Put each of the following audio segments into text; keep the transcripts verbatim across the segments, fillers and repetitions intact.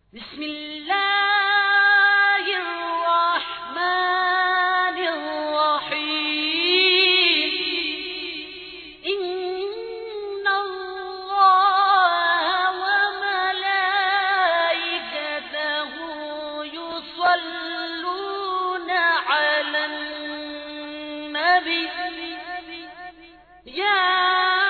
بسم الله الرحمن الرحيم إن الله وملائكته يصلون على النبي يا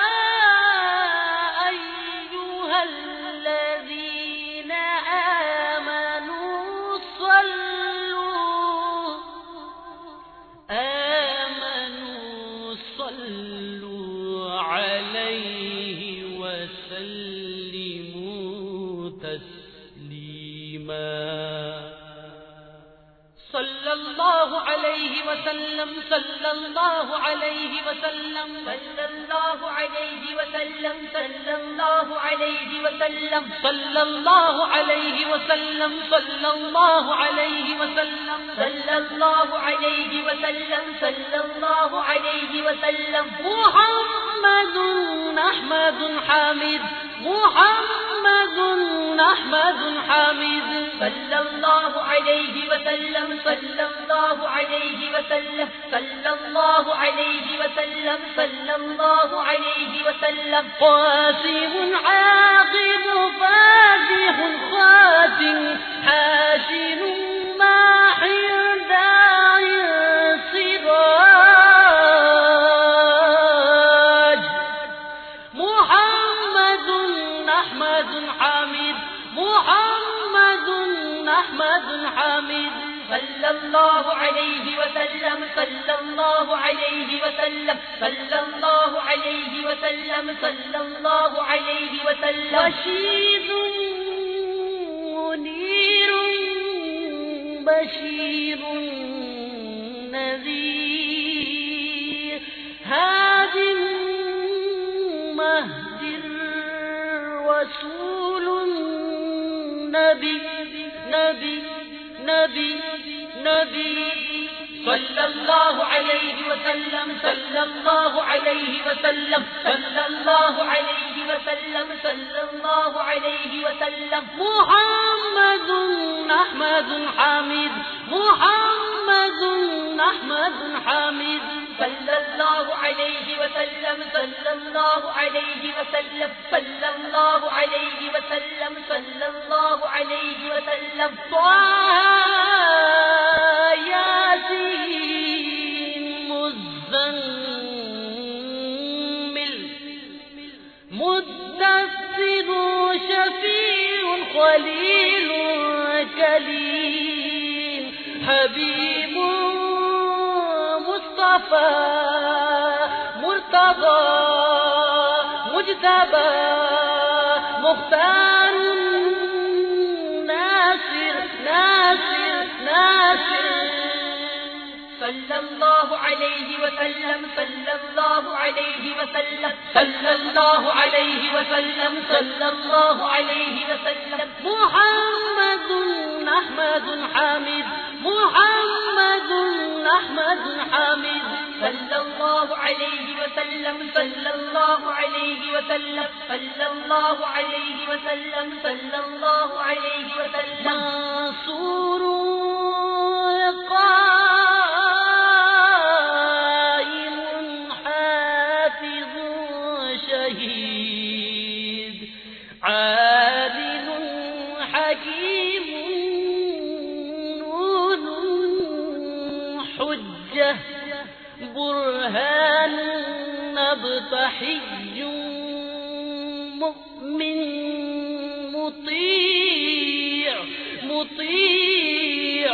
صلى الله عليه وسلم صلى الله عليه وسلم صلى الله عليه وسلم صلى الله عليه وسلم صلى الله عليه وسلم صلى الله عليه وسلم صلى الله عليه وسلم صلى الله عليه وسلم محمد أحمد حامد محمد أحمد حامد صلى الله عليه وسلم صلى الله عليه وسلم صلى الله عليه وسلم صلى الله عليه وسلم قاسم عاقب فاتح خاتم حاشر ماحي داعي سراج محمد أحمد حامد محمد أحمد حامد صلى الله عليه وسلم صلى الله عليه وسلم صلى الله عليه وسلم صلى الله عليه وسلم رشيد منير بشير نذير هاد مهد رسول نبي نبي نبي نبي صلى الله عليه وسلم صلى الله عليه وسلم صلى الله عليه وسلم صلى الله عليه وسلم محمد أحمد حامد محمد أحمد حامد صلى الله عليه وسلم صلى الله عليه وسلم صلى الله عليه وسلم صلى الله عليه وسلم ياسين مزمل مدثر شفيع خليل كليم حبيب مصطفى مرتضى مجتبى مختار ناصر ناصر ناصر صلى الله عليه وسلم صلى الله عليه وسلم صلى الله عليه وسلم صلى الله عليه وسلم محمد أحمد حامد محمد أحمد حامد صلى الله عليه وسلم صلى الله عليه وسلم صلى الله عليه وسلم صلى الله عليه وسلم منصور قائم حافظ شهيد عادل حكيم نور حجة برهان نبطحي مؤمن مطيع مطيع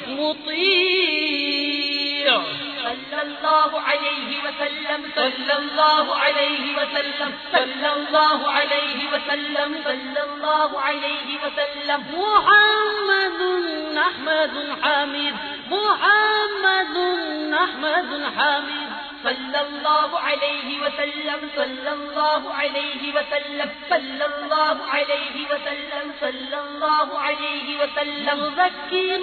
مطيع صلى الله عليه وسلم صلى الله عليه وسلم صلى الله عليه وسلم صلى الله عليه وسلم محمد أحمد حامد محمد أحمد حامد صلى الله عليه وسلم صلى الله عليه وسلم صلى الله عليه وسلم صلى الله عليه وسلم مذكر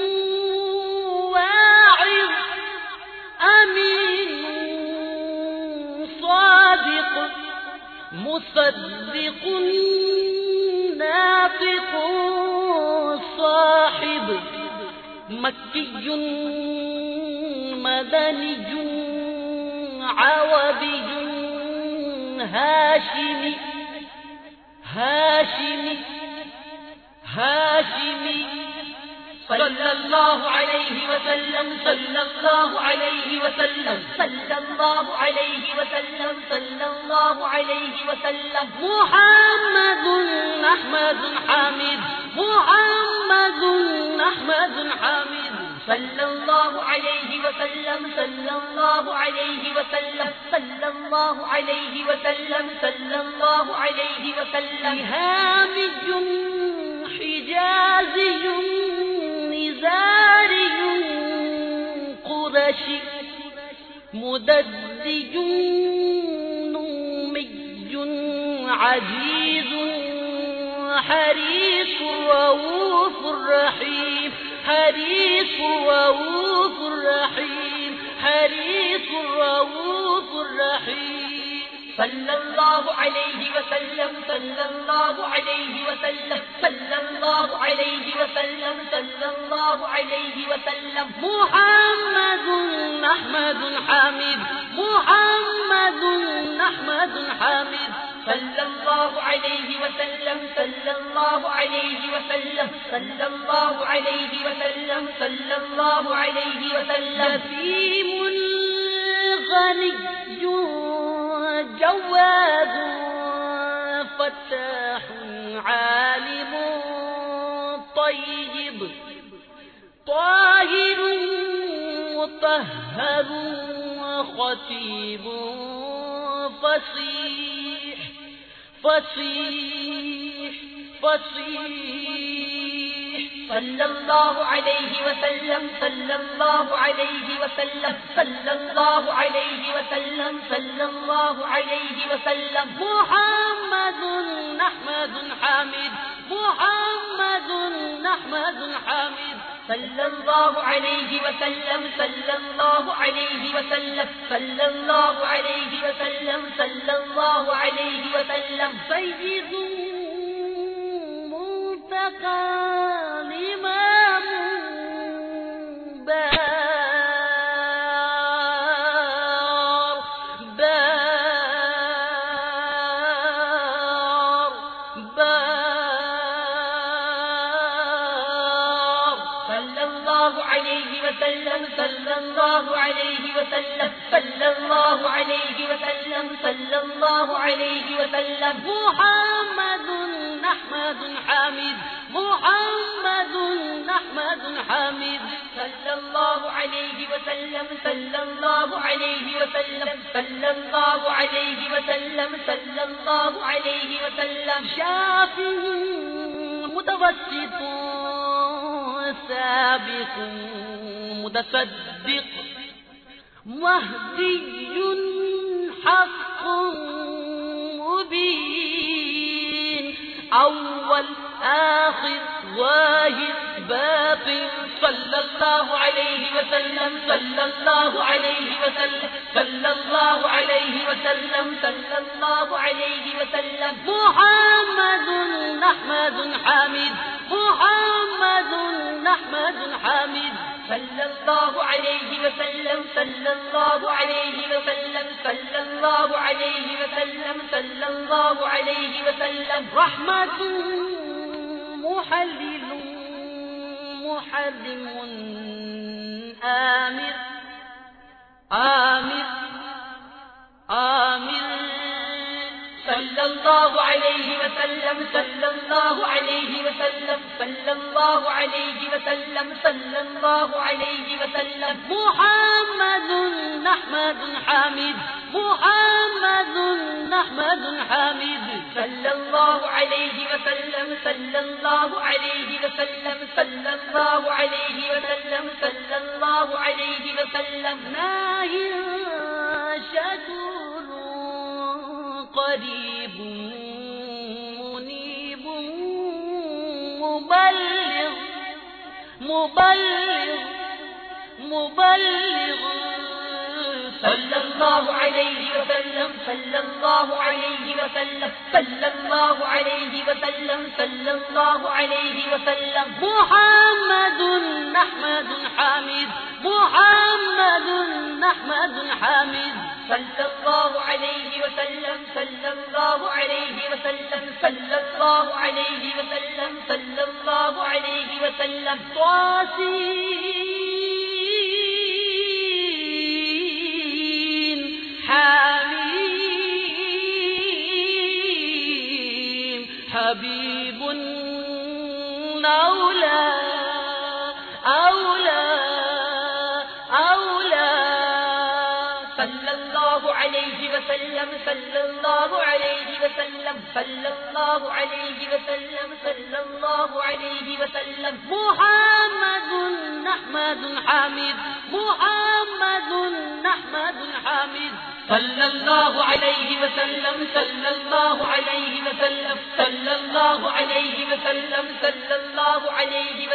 واعظ أمين صادق مصدق ناطق مكي مدني عربي هاشمي هاشمي هاشمي صلى الله عليه وسلم صلى الله عليه وسلم صلى الله عليه وسلم صلى الله عليه وسلم محمد أحمد حامد محمد أحمد حامد صلى الله عليه وسلم صلى الله عليه وسلم صلى الله عليه وسلم صلى الله عليه وسلم هامج حجازي نزاري قرشي مددج نومي عزيز حريص رؤوف رحيم حريص رؤوف رحيم حريص رؤوف رحيم صلى الله عليه وسلم صلى الله عليه وسلم صلى الله عليه وسلم صلى الله عليه وسلم محمد أحمد حامد محمد أحمد حامد صلى الله عليه وسلم صلى الله عليه وسلم صلى الله عليه وسلم صلى الله عليه وسلم يتيم غني جواد فتاح عالم طيب طاهر مطهر خطيب فصيح فصيح فصيح صلى الله عليه وسلم صلى الله عليه وسلم صلى الله عليه وسلم صلى الله عليه وسلم محمد أحمد حامد محمد أحمد حامد صلى الله عليه وسلم صلى الله عليه وسلم صلى الله عليه وسلم صلى الله عليه وسلم سيد منتقى الإمام بار بار بار صلى الله عليه وسلم صلى الله عليه وسلم صلى الله عليه وسلم صلى الله عليه وسلم محمد أحمد حامد محمد أحمد حامد صلى الله عليه وسلم صلى الله عليه وسلم صلى الله عليه وسلم صلى الله عليه وسلم شاف متوسط سابق متصدق مهدي حق مبين أول آخر واحد باطن صلى الله عليه وسلم صلى الله عليه وسلم صلى الله عليه وسلم صلى الله عليه وسلم محمد أحمد حامد محمد أحمد حامد صلى الله عليه وسلم صلى الله عليه وسلم صلى الله عليه وسلم صلى الله عليه وسلم رحمة محلل محرم آمر آمر آمر صلى الله عليه وسلم صلى الله عليه وسلم صلى الله عليه وسلم صلى الله عليه وسلم محمد أحمد حامد محمد أحمد حامد صلى الله عليه وسلم صلى الله عليه وسلم صلى الله عليه وسلم صلى الله عليه وسلم ناهي شكور قريب منيب مبلغ مبلغ مبلغ صلى الله عليه وسلم صلى الله عليه وسلم صلى الله عليه وسلم صلى الله عليه وسلم محمد أحمد حامد محمد أحمد حامد صلى الله عليه وسلم صلى الله عليه وسلم صلى الله عليه وسلم صلى الله عليه وسلم طاسين حميم حبيب أولى أولى أولى صلى الله عليه وسلم صلى الله عليه وسلم صلى الله عليه وسلم صلى الله عليه وسلم محمد أحمد حامد محمد أحمد حامد صلى الله عليه وسلم صلى الله عليه وسلم صلى الله عليه وسلم صلى الله عليه